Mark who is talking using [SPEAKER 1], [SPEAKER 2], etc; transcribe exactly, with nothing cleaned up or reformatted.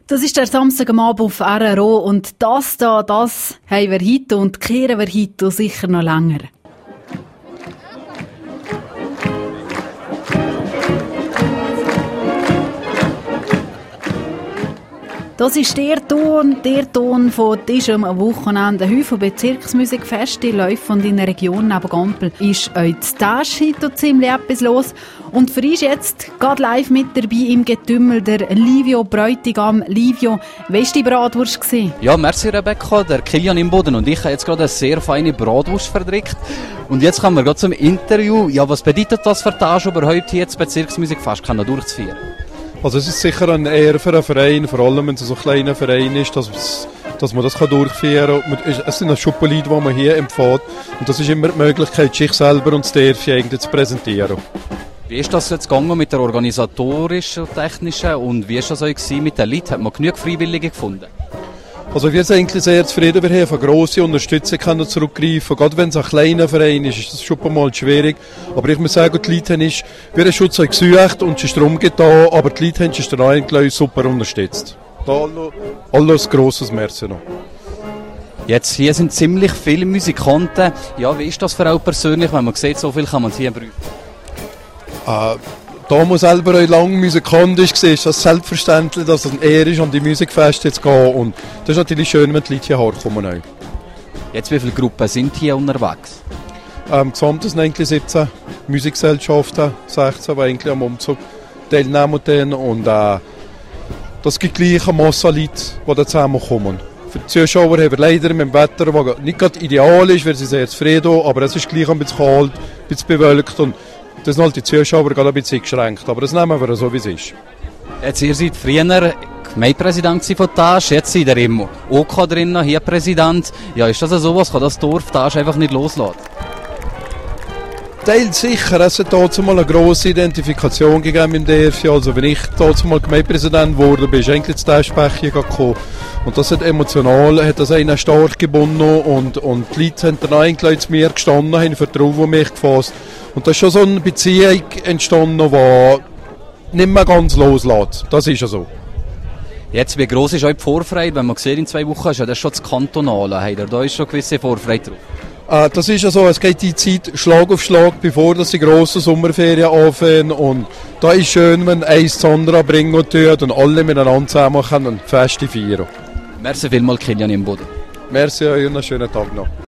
[SPEAKER 1] Das ist der Samstag am Abend auf R R O und das da, das haben wir heute und kehren wir heute sicher noch länger. Das ist der Ton, der Ton von diesem Wochenende. Heute vom Bezirksmusikfest in Läufen und in der Region neben Gampel ist euch das Tasch heute ziemlich etwas los. Und für uns jetzt gerade live mit dabei im Getümmel der Livio Bräutigam. Livio, wie war die Bratwurst gewesen?
[SPEAKER 2] Ja, merci Rebecca, der Kilian im Boden und ich habe jetzt gerade eine sehr feine Bratwurst verdrückt. Und jetzt kommen wir gerade zum Interview. Ja, was bedeutet das für Tasch überhaupt hier das Bezirksmusikfest durchzuführen?
[SPEAKER 3] Also es ist sicher ein eher für einen Verein, vor allem wenn es so ein kleiner Verein ist, dass, dass man das durchführen kann. Es sind Schuppenlieder, die man hier empfiehlt. Und das ist immer die Möglichkeit, sich selber und das Dörfchen eigentlich zu präsentieren.
[SPEAKER 2] Wie ist das jetzt gegangen mit der organisatorischen und technischen und wie ist das euch mit den Leuten? Hat man genug Freiwillige gefunden?
[SPEAKER 3] Also wir sind eigentlich sehr zufrieden, wir haben auf eine grosse Unterstützung können zurückgreifen. Gerade wenn es ein kleiner Verein ist, ist das schon mal schwierig. Aber ich muss sagen, die Leute haben ist, wir haben Schutz gesucht und es ist darum getan, aber die Leute haben sich dann eigentlich super unterstützt. Da alles grosses Merci noch.
[SPEAKER 2] Jetzt hier sind ziemlich viele Musikanten. Ja, wie ist das für auch persönlich, wenn man sieht, so viel kann man hier brauchen?
[SPEAKER 3] Äh, Da man selber auch lange Musikant ist, ist das selbstverständlich, dass es eine Ehre ist, an die Musikfeste zu gehen. Und das ist natürlich schön, wenn die Leute hierher kommen.
[SPEAKER 2] Jetzt, wie viele Gruppen sind hier unterwegs?
[SPEAKER 3] Ähm, gesamt sind eigentlich siebzehn Musikgesellschaften, sechzehn, die eigentlich am Umzug teilnehmen. Und äh, das gibt gleich eine Masse Leute, die da zusammenkommen. Für die Zuschauer haben wir leider mit dem Wetter, das nicht gerade ideal ist, weil sie sehr zufrieden, aber es ist gleich ein bisschen kalt, ein bisschen bewölkt. Und das sind halt die Zuschauer gerade ein bisschen eingeschränkt, aber das nehmen wir so, wie es ist.
[SPEAKER 2] Jetzt, ihr seid früher Gemeindepräsident von Tasch, jetzt seid ihr im O K drin, hier Präsident. Ja, ist das so was, kann das Dorf Tasch einfach nicht loslassen?
[SPEAKER 3] Teil sicher, es hat dazu mal eine grosse Identifikation gegeben im D F. Also wenn ich dazu mal Gemeindepräsident wurde, bin ich eigentlich zu Taschbech hier gekommen. Und das hat emotional, hat das einen stark gebunden und, und die Leute haben dann eigentlich zu mir gestanden, haben Vertrauen in mich gefasst. Und da ist schon so eine Beziehung entstanden, die nicht mehr ganz loslässt. Das ist ja so.
[SPEAKER 2] Jetzt, wie gross ist euch die Vorfreude? Wenn man sieht, in zwei Wochen ist ja das schon das Kantonale. Habt ihr da ist schon gewisse Vorfreude drauf?
[SPEAKER 3] Äh, das ist ja so, es geht die Zeit Schlag auf Schlag, bevor das die grossen Sommerferien anfangen. Und da ist schön, wenn eins das andere bringen und tun und alle miteinander zusammen können und Feste feiern.
[SPEAKER 2] Merci vielmals, Kilian im Boden.
[SPEAKER 3] Merci euch und einen schönen Tag noch.